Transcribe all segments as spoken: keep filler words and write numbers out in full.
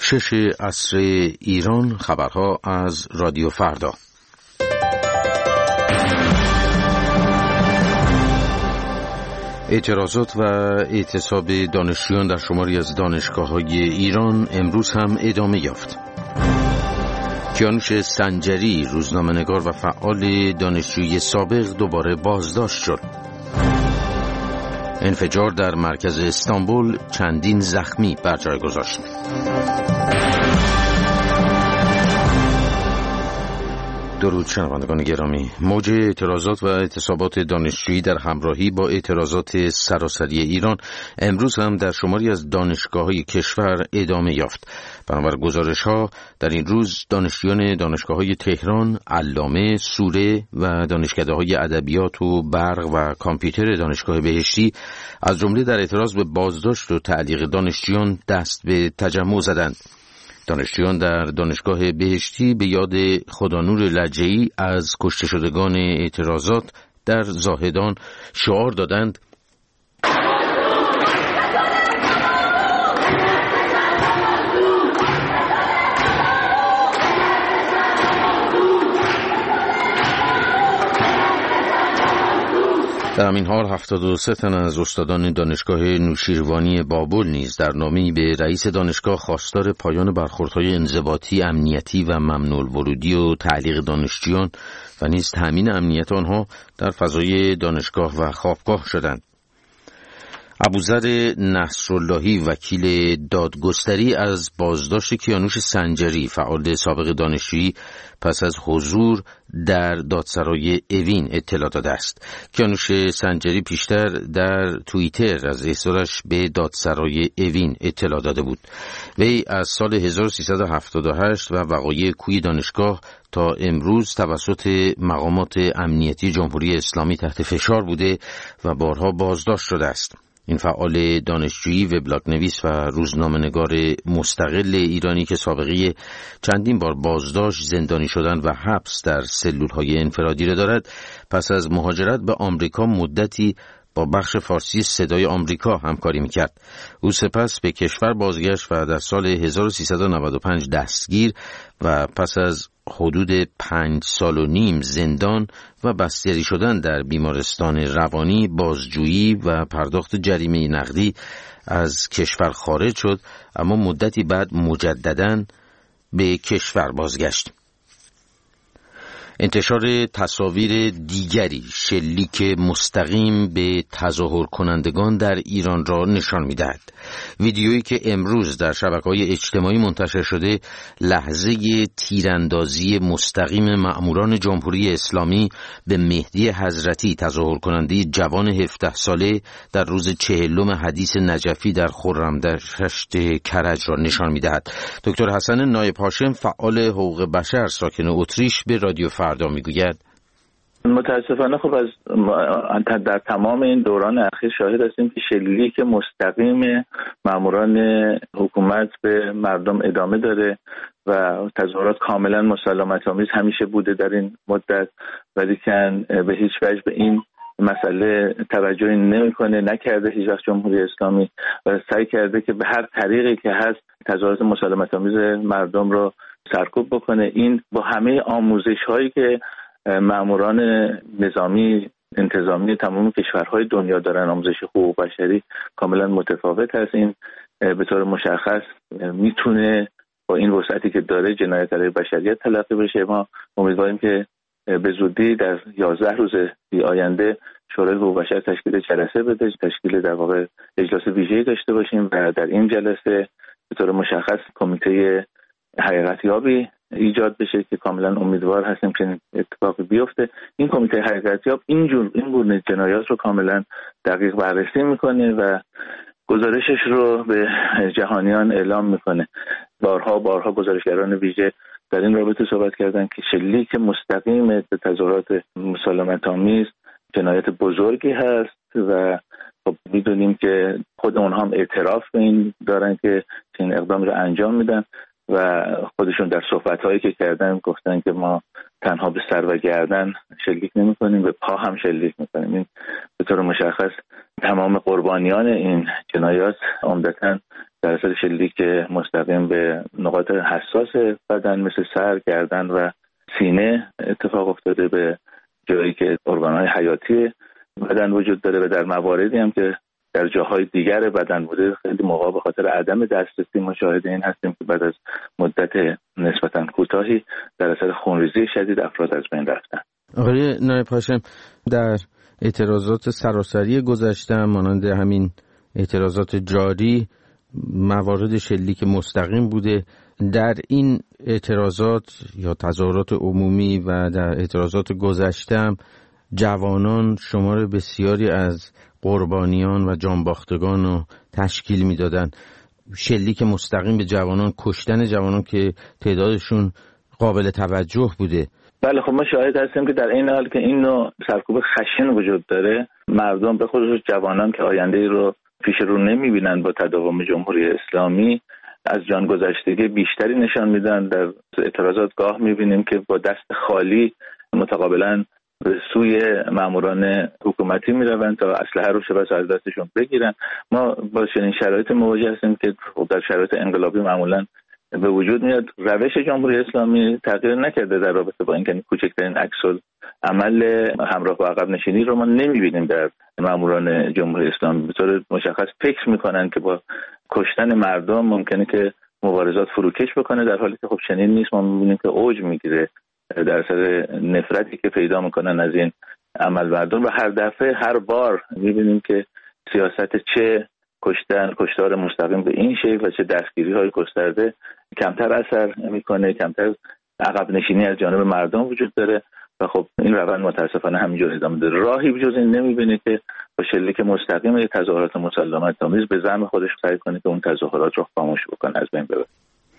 شش عصر ایران، خبرها از رادیو فردا. اعتراضات و اعتصاب دانشجویان در شماری از دانشگاه‌های ایران امروز هم ادامه یافت. کیانوش سنجری، روزنامه‌نگار و فعال دانشجویی سابق، دوباره بازداشت شد. انفجار در مرکز استانبول چندین زخمی بر جای گذاشت. درود شنوندگان گرامی. موج اعتراضات و اعتصابات دانشجویی در همراهی با اعتراضات سراسری ایران امروز هم در شماری از دانشگاه‌های کشور ادامه یافت. بنابر گزارش‌ها در این روز دانشجویان دانشگاه‌های تهران، علامه، سوره و دانشکده‌های ادبیات و برق و کامپیوتر دانشگاه بهشتی از جمله در اعتراض به بازداشت و تعلیق دانشجویان دست به تجمع زدند. دانشجویان در دانشگاه بهشتی به یاد خدانور لجه‌ای از کشته شدگان اعتراضات در زاهدان شعار دادند: در همین حال هفتاد و سه تن از استادان دانشگاه نوشیروانی بابل نیز در نامه‌ای به رئیس دانشگاه خواستار پایان برخوردهای انضباطی، امنیتی و ممنوع الورودی و تعلیق دانشجویان و نیز تأمین امنیت آنها در فضای دانشگاه و خوابگاه شدند. ابوذر نصراللهی، وکیل دادگستری، از بازداشت کیانوش سنجری، فعال سابق دانشجویی، پس از حضور در دادسرای اوین اطلاع داده است. کیانوش سنجری پیشتر در توییتر از احضارش به دادسرای اوین اطلاع داده بود. وی از سال هزار و سیصد و هفتاد و هشت و وقایع کوی دانشگاه تا امروز توسط مقامات امنیتی جمهوری اسلامی تحت فشار بوده و بارها بازداشت شده است. این فعال دانشجویی، وبلاگ نویس و روزنامه‌نگار مستقل ایرانی که سابقه چندین بار بازداشت، زندانی شدن و حبس در سلول‌های انفرادی را دارد، پس از مهاجرت به آمریکا مدتی با بخش فارسی صدای آمریکا همکاری میکرد. او سپس به کشور بازگشت و در سال هزار و سیصد و نود و پنج دستگیر و پس از حدود پنج سال و نیم زندان و بستری شدن در بیمارستان روانی، بازجویی و پرداخت جریمه نقدی از کشور خارج شد، اما مدتی بعد مجدداً به کشور بازگشت. انتشار تصاویر دیگری شلیک مستقیم به تظاهر کنندگان در ایران را نشان می‌دهد. ویدیویی که امروز در شبکه‌های اجتماعی منتشر شده، لحظه تیراندازی مستقیم مأموران جمهوری اسلامی به مهدی حضرتی، تظاهر کننده جوان هفده ساله، در روز چهلم حدیث نجفی در خرمدشت کرج را نشان می‌دهد. دکتر حسن نایب هاشم، فعال حقوق بشر ساکن اتریش، به رادیو فردا میگوید: متاسفانه خب از در تمام این دوران اخیر شاهد هستیم که شلیک مستقیم ماموران حکومت به مردم ادامه داره و تظاهرات کاملا مسالمت آمیز همیشه بوده در این مدت، ولی که به هیچ وجه به این مسئله توجهی نمیکنه، نکرده هیچ وقت جمهوری اسلامی و سعی کرده که به هر طریقی که هست تظاهرات مسالمت آمیز مردم رو سرکوب بکنه. این با همه آموزش هایی که ماموران نظامی انتظامی تمام کشورهای دنیا دارن، آموزش حقوق بشری، کاملا متفاوت هست. این به طور مشخص میتونه با این وسعتی که داره جنایت علیه بشریت تلقی بشه. ما امیدواریم که به زودی در یازده روز آینده شورای حقوق بشر تشکیل جلسه بده، تشکیل در واقع اجلاس ویژه‌ای داشته باشیم و در این جلسه به طور مشخص کمیته حقیقتیابی ایجاد بشه که کاملا امیدوار هستیم که اتفاقی بیفته. این کمیته حقیقتیاب اینجور این گونه جنایات رو کاملا دقیق بررسی میکنه و گزارشش رو به جهانیان اعلام میکنه. بارها بارها گزارشگران ویژه در این رابطه صحبت کردن که شلیک مستقیم به تظاهرات مسالمت آمیز جنایت بزرگی هست و خب میدونیم که خود اونها هم اعتراف به این دارن که این اقدام رو انجام میدن و خودشون در صحبت‌هایی که کردن گفتن که ما تنها به سر و گردن شلیک نمی‌کنیم، به پا هم شلیک می‌کنیم. این به طور مشخص تمام قربانیان این جنایات عمدتاً در اثر شلیک مستقیم به نقاط حساس بدن مثل سر، گردن و سینه اتفاق افتاده، به جایی که ارگان‌های حیاتی بدن وجود داره و در مواردی هم که در جاهای دیگر بدن بوده خیلی موقع به خاطر عدم دسترسی مشاهده این هستیم که بعد از مدت نسبتاً کوتاهی در اثر خونریزی شدید افراد از بین رفتن. آقای نایب هاشم، در اعتراضات سراسری گذشته مانند همین اعتراضات جاری موارد شلیک مستقیم بوده. در این اعتراضات یا تظاهرات عمومی و در اعتراضات گذشته هم جوانان شمار بسیاری از قربانیان و جانباختگان رو تشکیل میدادن. شلیک مستقیم به جوانان، کشتن جوانان که تعدادشون قابل توجه بوده. بله، خب ما شاهد هستیم که در این حال که این نوع سرکوب خشن وجود داره، مردم به خصوص جوانان که آینده‌ای رو پیش رو نمیبینن با تداوم جمهوری اسلامی از جان گذشتگی بیشتری نشان میدن. در اعتراضات گاه میبینیم که با دست خالی متقابلا به سوی ماموران حکومتی میروند تا اسلحه رو شبه از دستشون بگیرن. ما با چنین شرایط مواجه هستیم که در شرایط انقلابی معمولا به وجود میاد. روش جمهوری اسلامی تغییر نکرده در رابطه با اینکه کوچکترین عکس عمل همراه با عقب نشینی رو ما نمیبینیم در ماموران جمهوری اسلامی. به طور مشخص فکر میکنن که با کشتن مردم ممکنه که مبارزات فروکش بکنه، در حالی که خب چنین نیست. ما میبینیم که اوج میگیره در اثر نفرتی که پیدا میکنن از این عمل مردم و هر دفعه هر بار میبینیم که سیاست چه کشتن کشتار مستقیم به این شکل و چه دستگیری های گسترده کمتر اثر میکنه، کمتر عقب نشینی از جانب مردم وجود داره و خب این روند متاسفانه همینجور ادامه داره. راهی بجز این نمیبینه که با شلیک مستقیم یک تظاهرات مسالمت آمیز به زعم خودش سعی کنه که اون تظاهرات رو خاموش بکنه، از بین ببره.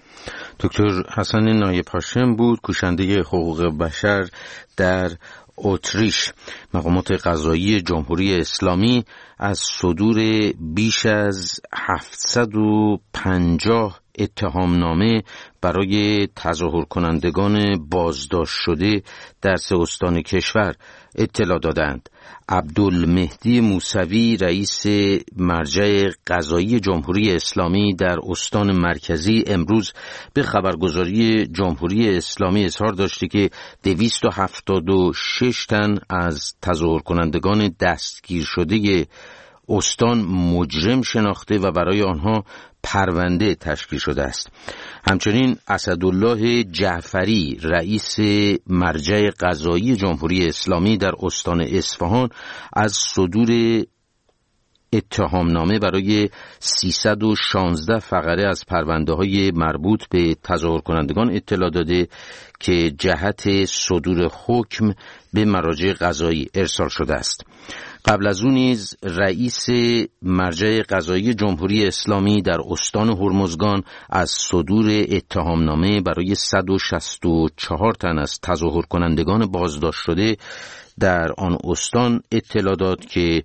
دکتر حسن نایب هاشم بود، کوشنده حقوق بشر در اتریش. مقامات قضایی جمهوری اسلامی از صدور بیش از هفتصد و پنجاه اتهامنامه برای تظاهر کنندگان بازداشت شده در سه استان کشور اطلاع دادند. عبدالمهدی موسوی رئیس مرجع قضایی جمهوری اسلامی در استان مرکزی امروز به خبرگزاری جمهوری اسلامی اظهار داشته که دویست و هفتاد و شش تن از تظاهر کنندگان دستگیر شده استان مجرم شناخته و برای آنها پرونده تشکیل شده است. همچنین اسدالله جعفری رئیس مرجع قضایی جمهوری اسلامی در استان اصفهان از صدور اتهامنامه برای سیصد و شانزده فقره از پرونده‌های مربوط به تظاهر کنندگان اطلاع داده که جهت صدور حکم به مراجع قضایی ارسال شده است. قبل از اون نیز رئیس مرجع قضایی جمهوری اسلامی در استان هرمزگان از صدور اتهامنامه برای صد و شصت و چهار تن از تظاهر کنندگان بازداشت شده در آن استان اطلاع داد که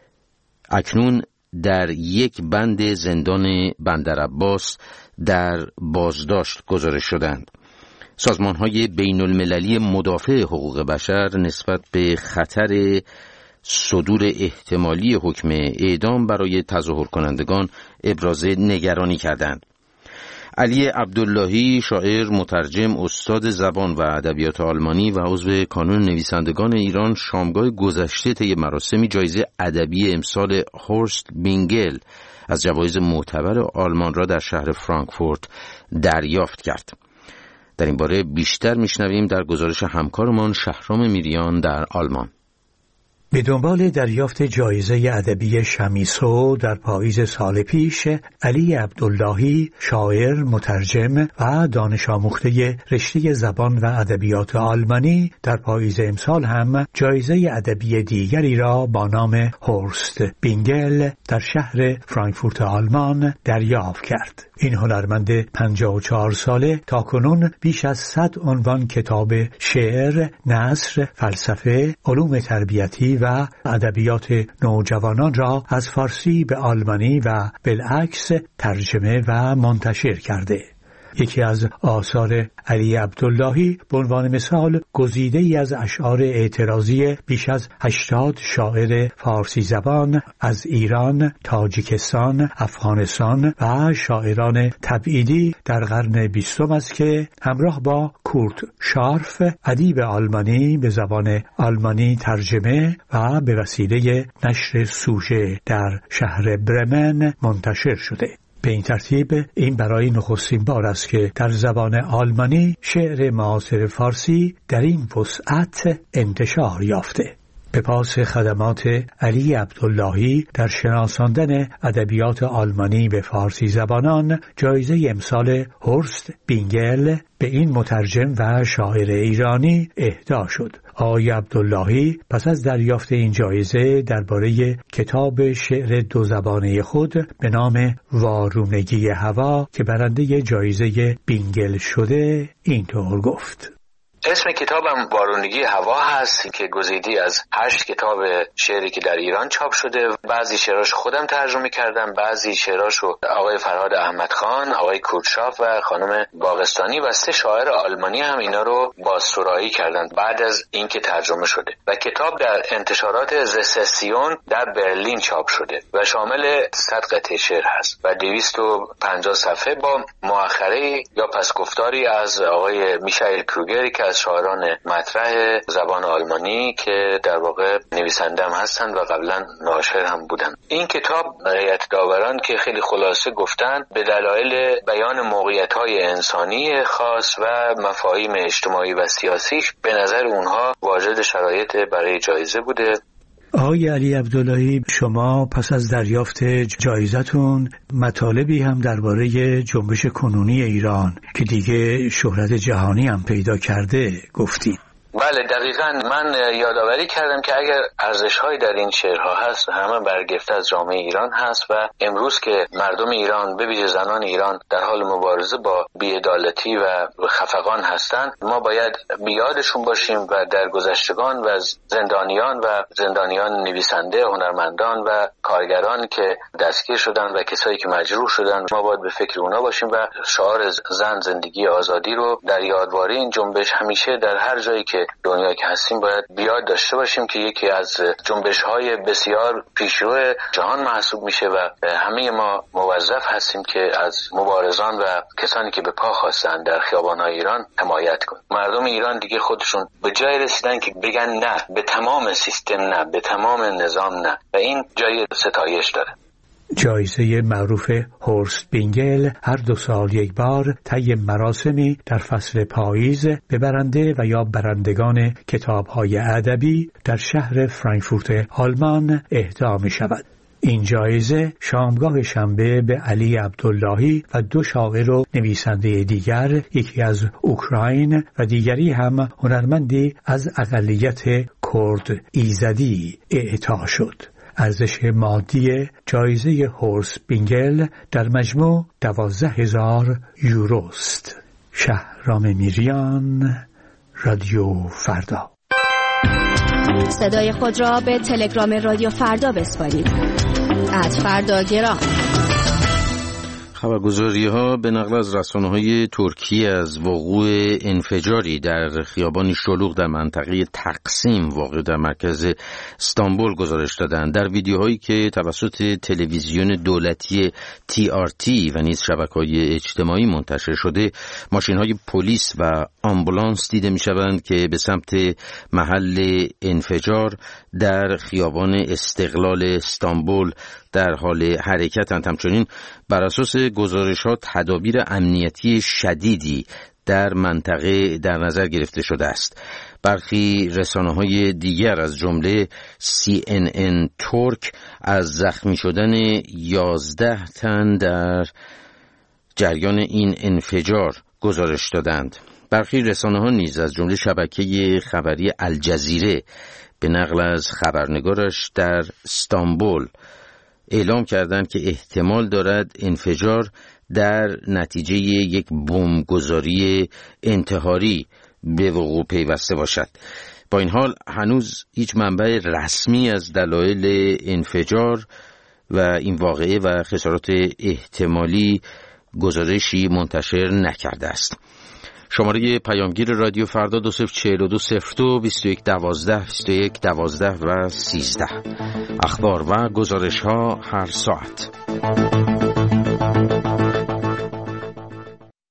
اکنون در یک بند زندان بندرعباس در بازداشت گذارش شدند. سازمان‌های بین المللی مدافع حقوق بشر نسبت به خطر صدور احتمالی حکم اعدام برای تظاهر کنندگان ابراز نگرانی کردند. علی عبداللهی، شاعر، مترجم، استاد زبان و ادبیات آلمانی و عضو کانون نویسندگان ایران، شامگاه گذشته طی مراسمی جایزه ادبی امسال هورست بینگل از جوایز معتبر آلمان را در شهر فرانکفورت دریافت کرد. در این باره بیشتر میشنویم در گزارش همکارمان شهرام میریان در آلمان. به دنبال دریافت جایزه ادبی شمیسو در پاییز سال پیش، علی عبداللهی، شاعر، مترجم و دانش آموخته رشته زبان و ادبیات آلمانی، در پاییز امسال هم جایزه ادبی دیگری را با نام هورست بینگل در شهر فرانکفورت آلمان دریافت کرد. این هنرمند پنجاه و چهار ساله تاکنون بیش از صد عنوان کتاب شعر، نثر، فلسفه، علوم تربیتی و ادبیات نوجوانان را از فارسی به آلمانی و بالعکس ترجمه و منتشر کرده. یکی از آثار علی عبداللهی به عنوان مثال گزیده ای از اشعار اعتراضی بیش از هشتاد شاعر فارسی زبان از ایران، تاجیکستان، افغانستان و شاعران تبعیدی در قرن بیستم است که همراه با کورت شارف ادیب آلمانی به زبان آلمانی ترجمه و به وسیله نشر سوژه در شهر برمن منتشر شده. به این ترتیب این برای نخستین بار است که در زبان آلمانی شعر معاصر فارسی در این وسعت انتشار یافته. به پاس خدمات علی عبداللهی در شناساندن ادبیات آلمانی به فارسی زبانان، جایزه امسال هورست بینگل به این مترجم و شاعر ایرانی اهدا شد. آقای عبداللهی پس از دریافت این جایزه درباره کتاب شعر دو زبانه خود به نام وارونگی هوا که برنده جایزه بینگل شده اینطور گفت: اسم کتابم وارونگی هوا هست که گزیدی از هشت کتاب شعری که در ایران چاپ شده. بعضی شعراش خودم ترجمه کردم، بعضی شعراشو آقای فرهاد احمدخان، آقای کورتشاف و خانم باغستانی و سه شاعر آلمانی هم اینا رو بازسرایی کردن بعد از اینکه ترجمه شده. و کتاب در انتشارات زسسیون در برلین چاپ شده و شامل صد قطعه شعر هست و دویست و پنجاه صفحه با مؤخره یا پسگفتاری از آقای میشائیل کروگر که از شاعران مطرح زبان آلمانی که در واقع نویسنده هم هستن و قبلا ناشر هم بودن. این کتاب هیئت داوران که خیلی خلاصه گفتن به دلایل بیان موقعیت‌های انسانی خاص و مفاهیم اجتماعی و سیاسیش به نظر اونها واجد شرایط برای جایزه بوده. آقای علی عبداللهی، شما پس از دریافت جایزتون مطالبی هم درباره جنبش کنونی ایران که دیگه شهرت جهانی هم پیدا کرده گفتید. بله دقیقاً، من یادآوری کردم که اگر ارزش‌هایی در این شعرها هست همه برگرفته از جامعه ایران هست و امروز که مردم ایران به ویژه زنان ایران در حال مبارزه با بی‌عدالتی و خفقان هستند، ما باید بیادشون باشیم و در گذشتگان و زندانیان و زندانیان نویسنده، هنرمندان و کارگران که دستگیر شدن و کسایی که مجروح شدن، ما باید به فکر اونا باشیم و شعار زن زندگی آزادی رو در یادواری این جنبش همیشه در هر جایی که دنیا که هستیم باید بیاد داشته باشیم که یکی از جنبش‌های بسیار پیشرو جهان محسوب میشه و همه ما موظف هستیم که از مبارزان و کسانی که به پا خواستن در خیابان‌های ایران حمایت کنیم. مردم ایران دیگه خودشون به جای رسیدن که بگن نه به تمام سیستم، نه به تمام نظام، نه، و این جای ستایش داره. جایزه معروف هورست بینگل هر دو سال یک بار طی مراسمی در فصل پاییز به برنده و یا برندگان کتاب‌های ادبی در شهر فرانکفورت آلمان اهدا می شود. این جایزه شامگاه شنبه به علی عبداللهی و دو شاعر و نویسنده دیگر، یکی از اوکراین و دیگری هم هنرمندی از اقلیت کرد ایزدی، اعطا شد. ارزش مادی جایزه هورست بینگل در مجموع دوازده هزار یوروست. شهرام میریان، رادیو فردا. صدای خود را به تلگرام رادیو فردا بسپارید. ات فردا گرام. خبرگزاری ها به نقل از رسانه های ترکیه از وقوع انفجاری در خیابانی شلوغ در منطقه تقسیم واقع در مرکز استانبول گزارش دادند. در ویدیوهایی که توسط تلویزیون دولتی تی آر تی و نیز شبکه‌های اجتماعی منتشر شده، ماشین‌های پلیس و آمبولانس دیده می‌شوند که به سمت محل انفجار در خیابان استقلال استانبول در حال حرکتند. همچنین بر اساس گزارش‌ها تدابیر امنیتی شدیدی در منطقه در نظر گرفته شده است. برخی رسانه‌های دیگر از جمله سی ان ان ترک از زخمی شدن یازده تن در جریان این انفجار گزارش دادند. برخی رسانه‌ها نیز از جمله شبکه خبری الجزیره به نقل از خبرنگارش در استانبول اعلام کردند که احتمال دارد انفجار در نتیجه یک بمبگذاری انتحاری به وقوع پیوسته باشد. با این حال هنوز هیچ منبع رسمی از دلایل انفجار و این واقعه و خسارات احتمالی گزارشی منتشر نکرده است. شماره پیامگیر رادیو فردا دو صفر چهل و دو صفر دو بیست و یک دوازده بیست و یک دوازده و سیزده. اخبار و گزارش ها هر ساعت.